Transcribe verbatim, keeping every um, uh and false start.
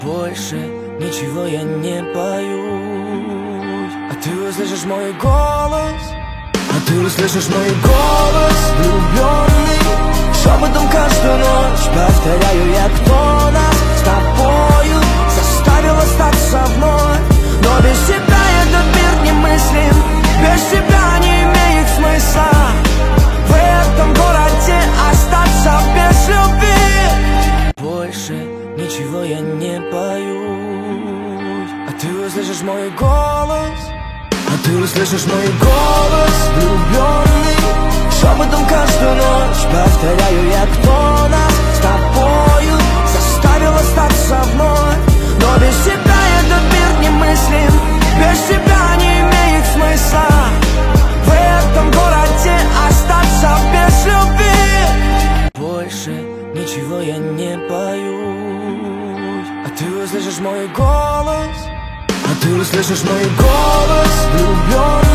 Больше ничего я не боюсь. А ты услышишь мой голос, а ты услышишь мой голос влюбленный. Шепотом каждую ночь повторяю я, кто нас с тобою заставил остаться вновь. Но без тебя этот мир немыслим, без тебя не имеет смысла в этом городе остаться без любви. Больше ничего я не боюсь. А ты услышишь мой голос, а ты услышишь мой голос влюбленный. Шепотом каждую ночь повторяю я, кто нас с тобою заставил остаться вновь. Но без тебя этот мир немыслим, без тебя не имеет смысла в этом городе остаться без любви. Больше ничего я не боюсь. А ты услышишь мой голос, а ты услышишь мой голос влюбленный.